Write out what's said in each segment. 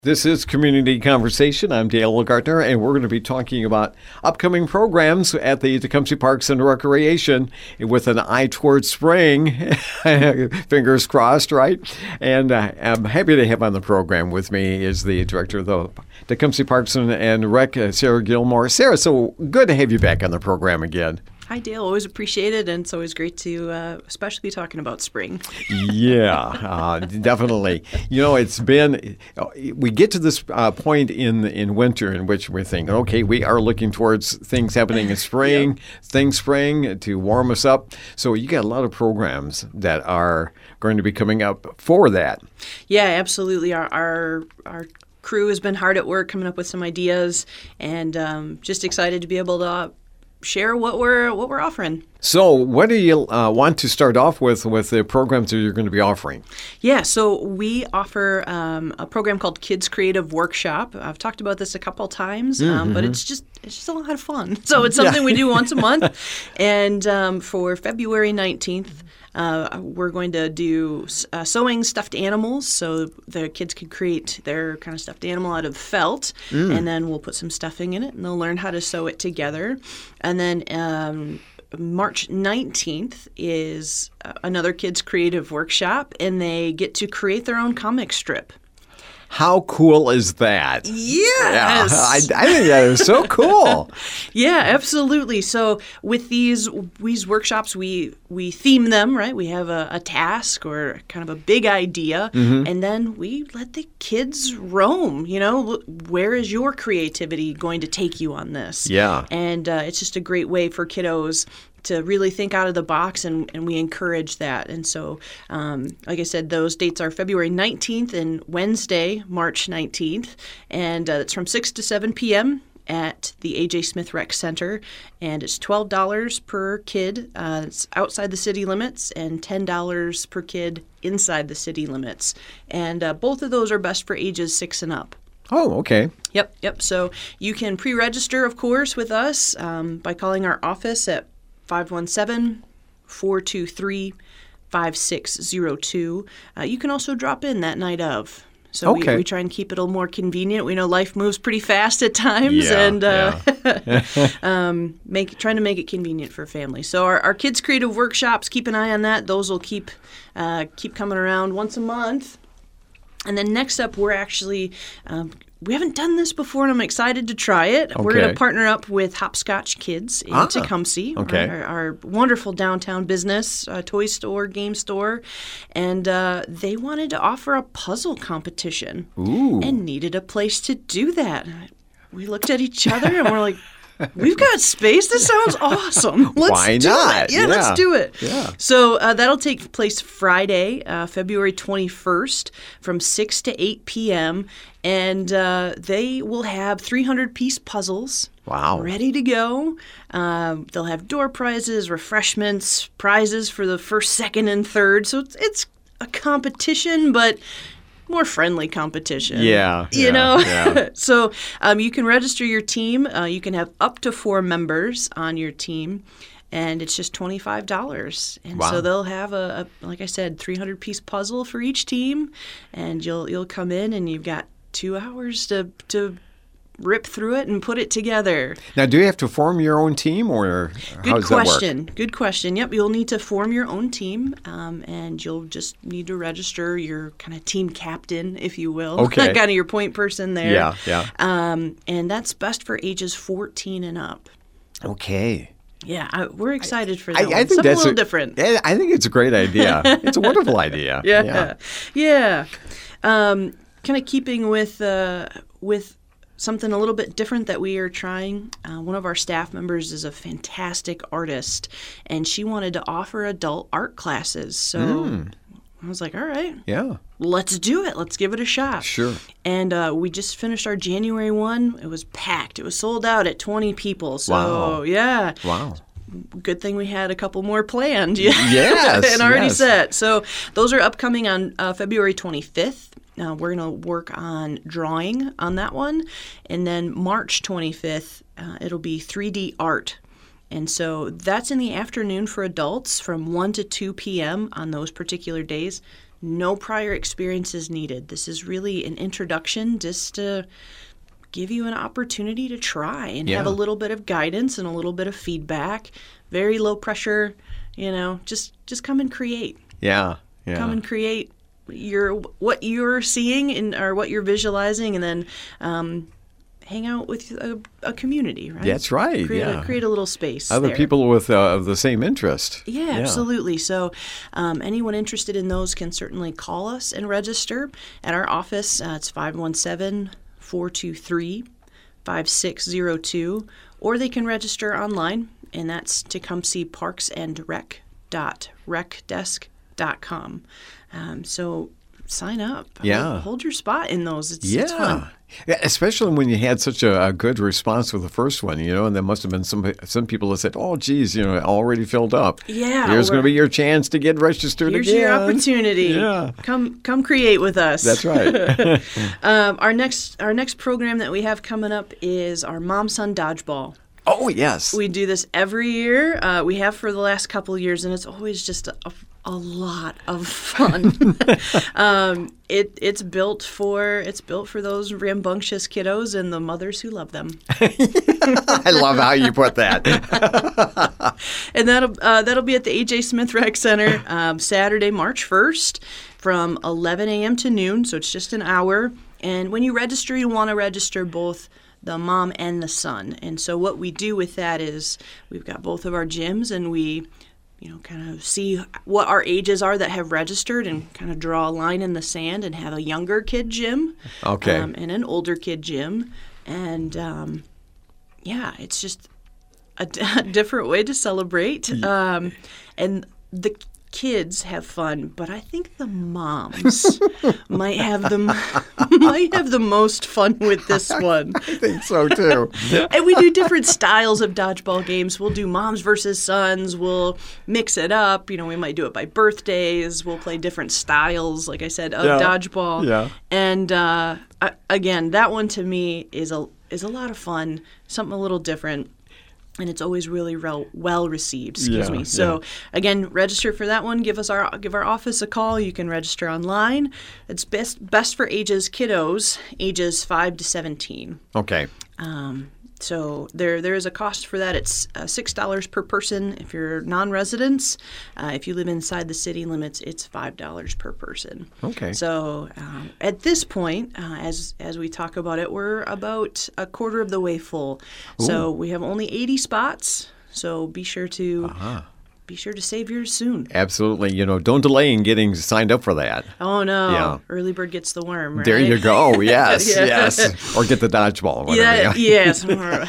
This is Community Conversation. I'm Dale Gardner, and we're going to be talking about upcoming programs at the Tecumseh Parks and Recreation with an eye towards spring. Fingers crossed, right? And I'm happy to have on the program with me is the director of the Tecumseh Parks and Rec, Sarah Gilmore. Sarah, so good to have you back on the program again. Hi, Dale. Always appreciate it, and it's always great to especially be talking about spring. Yeah, definitely. You know, it's been, we get to this point in winter in which we're thinking, okay, we are looking towards things happening in spring, spring to warm us up. So you got a lot of programs that are going to be coming up for that. Yeah, absolutely. Our crew has been hard at work coming up with some ideas, and just excited to be able to share what we're offering. So what do you want to start off with the programs that you're going to be offering? Yeah, so we offer a program called Kids Creative Workshop. I've talked about this a couple times, but it's just a lot of fun. So it's something we do once a month. And for February 19th, we're going to do sewing stuffed animals, so the kids can create their kind of stuffed animal out of felt, and then we'll put some stuffing in it, and they'll learn how to sew it together. And then March 19th is another kids' creative workshop, and they get to create their own comic strip. How cool is that? Yes. Yeah, I think that is so cool. Yeah, absolutely. So with these workshops, we theme them, right? We have a task or kind of a big idea, and then we let the kids roam. You know, where is your creativity going to take you on this? Yeah. And it's just a great way for kiddos to really think out of the box, and we encourage that. And so, like I said, those dates are February 19th and Wednesday, March 19th, and it's from 6 to 7 p.m. at the A.J. Smith Rec Center, and it's $12 per kid. It's outside the city limits, and $10 per kid inside the city limits. And both of those are best for ages 6 and up. Oh, okay. Yep. So you can pre-register, of course, with us by calling our office at 517-423-5602. You can also drop in that night of. So we try and keep it a little more convenient. We know life moves pretty fast at times, trying to make it convenient for families. So our kids' creative workshops, keep an eye on that. Those will keep coming around once a month. And then next up, we're actually we haven't done this before, and I'm excited to try it. Okay. We're going to partner up with Hopscotch Kids in Tecumseh, our wonderful downtown business, toy store, game store. And they wanted to offer a puzzle competition and needed a place to do that. We looked at each other, and we're like, we've got space. This sounds awesome. Why not? Yeah, let's do it. Yeah. So that'll take place Friday, February 21st from 6 to 8 p.m., and they will have 300-piece puzzles ready to go. They'll have door prizes, refreshments, prizes for the first, second, and third. So it's a competition, but more friendly competition. Yeah. So you can register your team. You can have up to 4 members on your team, and it's just $25. And so they'll have a like I said, 300-piece puzzle for each team, and you'll come in and you've got 2 hours to rip through it and put it together. Now, do you have to form your own team, or how does that work? Good question. Yep, you'll need to form your own team, and you'll just need to register your kind of team captain, if you will. Okay. Kind of your point person there. Yeah. And that's best for ages 14 and up. Okay. Yeah, we're excited for that. I think Something that's a little different. I think it's a great idea. It's a wonderful idea. Yeah. Kind of keeping with something a little bit different that we are trying. One of our staff members is a fantastic artist, and she wanted to offer adult art classes. So I was like, all right. Yeah. Let's do it. Let's give it a shot. Sure. And we just finished our January one. It was packed. It was sold out at 20 people. So, yeah. Wow. Good thing we had a couple more planned. Yes. And already set. So those are upcoming on February 25th. We're going to work on drawing on that one. And then March 25th, it'll be 3D art. And so that's in the afternoon for adults from 1 to 2 p.m. on those particular days. No prior experience is needed. This is really an introduction just to give you an opportunity to try and have a little bit of guidance and a little bit of feedback. Very low pressure, just come and create. Yeah. Come and create what you're seeing or what you're visualizing, and then hang out with a community, right? That's right. Create a little space. Other people with the same interest. Yeah, absolutely. So anyone interested in those can certainly call us and register at our office. It's 517-423-5602, or they can register online, and that's tecumsehparksandrec.recdesk.com. So sign up. Hold your spot in those. It's fun. Yeah, especially when you had such a good response with the first one, and there must have been some people that said, "Oh, geez, already filled up." Yeah, here's going to be your chance to get registered again. Here's your opportunity. Yeah, come create with us. That's right. Our next program that we have coming up is our Mom-Son Dodgeball. Oh, yes. We do this every year. We have for the last couple of years, and it's always just a lot of fun. It's built for those rambunctious kiddos and the mothers who love them. I love how you put that. And that'll be at the A.J. Smith Rec Center Saturday, March 1st from 11 a.m. to noon, so it's just an hour. And when you register, you want to register both the mom and the son. And so what we do with that is we've got both of our gyms, and we kind of see what our ages are that have registered and kind of draw a line in the sand and have a younger kid gym and an older kid gym. And, it's just a different way to celebrate. And the kids have fun, but I think the moms might have the most fun with this one. I think so too. And we do different styles of dodgeball games. We'll do moms versus sons. We'll mix it up. We might do it by birthdays. We'll play different styles, like I said, of dodgeball. Yeah. And again, that one to me is a lot of fun. Something a little different. And it's always really well received. Excuse me. So again, register for that one. Give our office a call. You can register online. It's best for kiddos ages 5 to 17. Okay. So there is a cost for that. It's $6 per person if you're non-residents. If you live inside the city limits, it's $5 per person. Okay. So at this point, as we talk about it, we're about a quarter of the way full. Ooh. So we have only 80 spots. So be sure to save yours soon. Absolutely. Don't delay in getting signed up for that. Oh, no. Yeah. Early bird gets the worm, right? There you go. Yes, yes. Or get the dodgeball or whatever. Yes.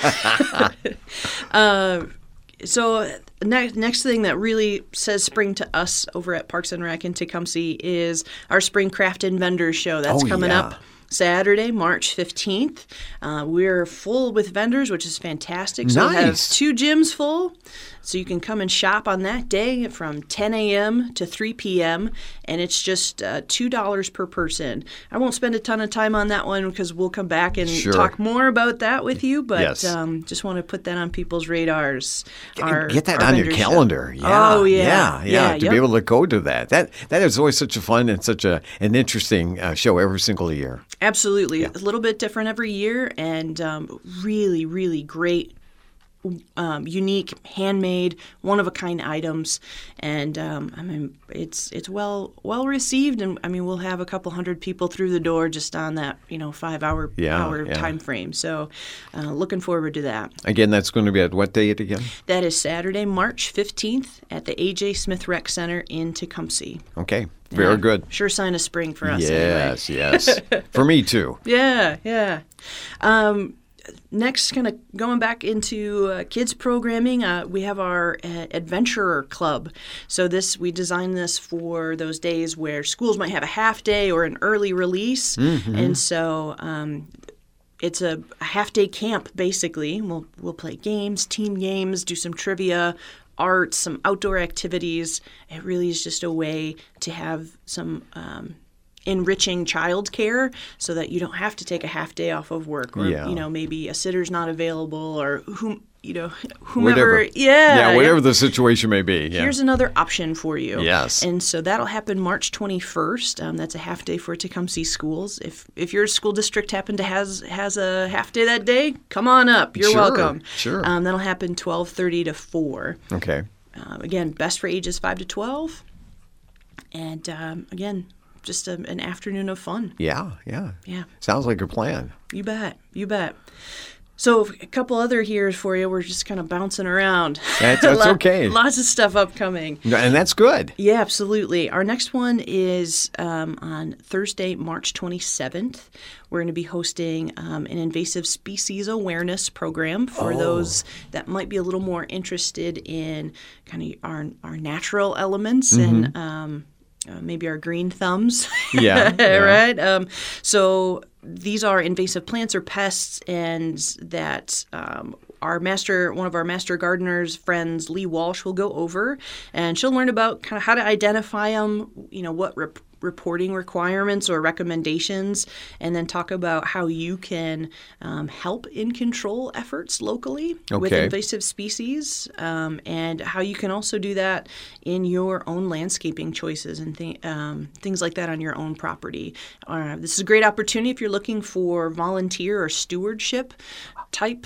So next thing that really says spring to us over at Parks and Rec in Tecumseh is our Spring Craft and Vendors Show. That's coming up Saturday, March 15th. We're full with vendors, which is fantastic. So we have 2 gyms full. So you can come and shop on that day from 10 a.m. to 3 p.m., and it's just $2 per person. I won't spend a ton of time on that one because we'll come back and talk more about that with you, but just want to put that on people's radars. Get that on your calendar. To be able to go to that. That is always such a fun and such an interesting show every single year. Absolutely. Yeah. A little bit different every year, and really, really great, unique, handmade, one-of-a-kind items. And it's well received, and we'll have a couple hundred people through the door just on that 5-hour time frame. So looking forward to that. Again, that's going to be at what date again? That is Saturday, March 15th at the A.J. Smith Rec Center in Tecumseh. Okay. Very good. Sure sign of spring for us. Yes, anyway. Yes. For me too. Yeah. Next, kind of going back into kids programming, we have our Adventurer Club. So we designed this for those days where schools might have a half day or an early release. Mm-hmm. And so it's a half-day camp, basically. We'll play games, team games, do some trivia, art, some outdoor activities. It really is just a way to have some enriching childcare so that you don't have to take a half day off of work, or maybe a sitter's not available, or whomever. Yeah, whatever the situation may be. Yeah. Here's another option for you. Yes. And so that'll happen March 21st. That's a half day for Tecumseh schools. If your school district happen to has a half day that day, come on up. You're welcome. Sure. That'll happen 12:30 to 4. Okay. Again, best for ages 5 to 12. And again, just an afternoon of fun. Yeah. Sounds like a plan. You bet. So a couple other here for you. We're just kind of bouncing around. That's okay. Lots of stuff upcoming. And that's good. Yeah, absolutely. Our next one is on Thursday, March 27th. We're going to be hosting an invasive species awareness program for those that might be a little more interested in kind of our natural elements and maybe our green thumbs. Yeah. Right? So these are invasive plants or pests, and that one of our master gardeners friends, Lee Walsh, will go over, and she'll learn about kind of how to identify them, what reporting requirements or recommendations, and then talk about how you can help in control efforts locally with invasive species, and how you can also do that in your own landscaping choices and things like that on your own property. This is a great opportunity if you're looking for volunteer or stewardship type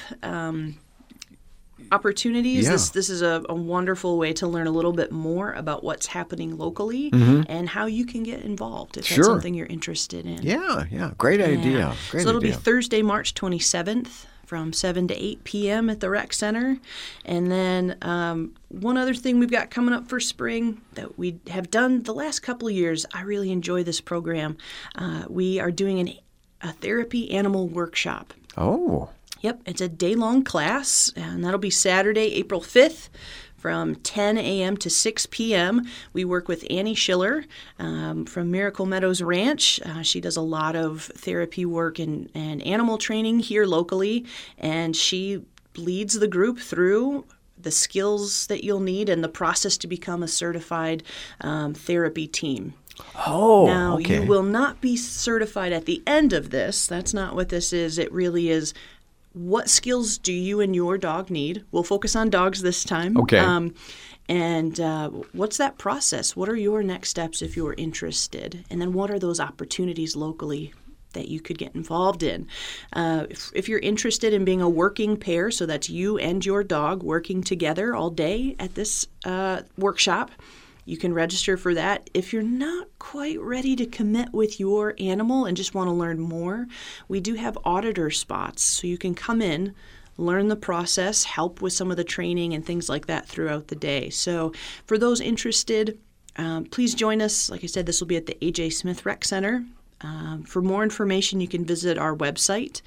opportunities. Yeah. This is a wonderful way to learn a little bit more about what's happening locally and how you can get involved if that's something you're interested in. Yeah. Great idea. So it'll be Thursday, March 27th from 7 to 8 p.m. at the Rec Center. And then one other thing we've got coming up for spring that we have done the last couple of years, I really enjoy this program. We are doing a therapy animal workshop. Oh. Yep, it's a day-long class, and that'll be Saturday, April 5th from 10 a.m. to 6 p.m. We work with Annie Schiller from Miracle Meadows Ranch. She does a lot of therapy work and animal training here locally, and she leads the group through the skills that you'll need and the process to become a certified therapy team. Oh, now, okay. You will not be certified at the end of this. That's not what this is. It really is, what skills do you and your dog need? We'll focus on dogs this time. Okay. And what's that process? What are your next steps if you're interested? And then what are those opportunities locally that you could get involved in? If you're interested in being a working pair, so that's you and your dog working together all day at this workshop, you can register for that. If you're not quite ready to commit with your animal and just want to learn more, we do have auditor spots. So you can come in, learn the process, help with some of the training and things like that throughout the day. So for those interested, please join us. Like I said, this will be at the A.J. Smith Rec Center. For more information, you can visit our website,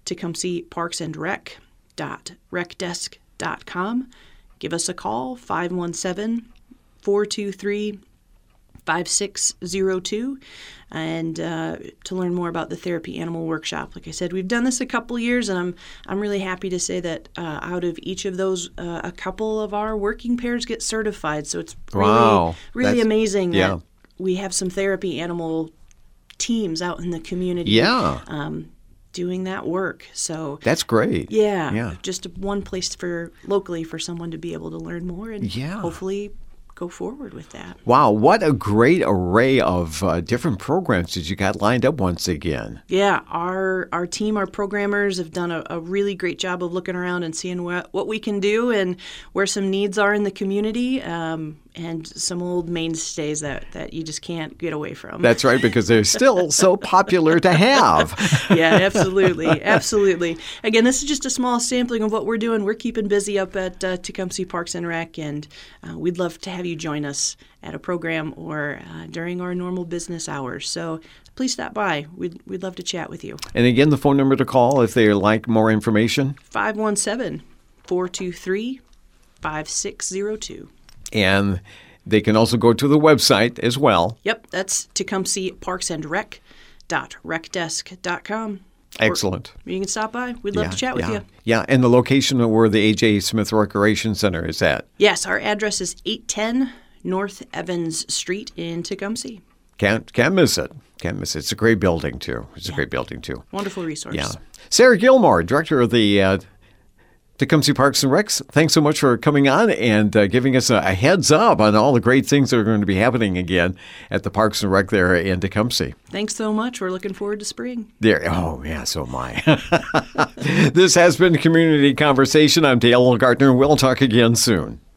tecumsehparksandrec.recdesk.com. Give us a call, 517-423-5602, and to learn more about the Therapy Animal Workshop. Like I said, we've done this a couple years, and I'm really happy to say that out of each of those, a couple of our working pairs get certified. So it's really amazing that we have some therapy animal teams out in the community doing that work. So that's great. Yeah. Just one place locally for someone to be able to learn more and hopefully go forward with that. Wow, what a great array of different programs that you got lined up once again. Yeah, our team, our programmers have done a really great job of looking around and seeing what we can do and where some needs are in the community, and some old mainstays that you just can't get away from. That's right, because they're still so popular to have. Yeah, absolutely. Absolutely. Again, this is just a small sampling of what we're doing. We're keeping busy up at Tecumseh Parks and Rec, and we'd love to have you join us at a program or during our normal business hours. So please stop by. We'd love to chat with you. And again, the phone number to call if they'd like more information? 517-423-5602. And they can also go to the website as well. Yep, that's tecumsehparksandrec.recdesk.com. Excellent. Or you can stop by. We'd love to chat with you. Yeah, and the location of where the A.J. Smith Recreation Center is at? Yes, our address is 810 North Evans Street in Tecumseh. Can't miss it. Can't miss it. It's a great building, too. It's a great building, too. Wonderful resource. Yeah. Sarah Gilmore, director of the Tecumseh Parks and Recs, thanks so much for coming on and giving us a heads up on all the great things that are going to be happening again at the Parks and Rec there in Tecumseh. Thanks so much. We're looking forward to spring. Oh, yeah, so am I. This has been Community Conversation. I'm Dale Gardner. We'll talk again soon.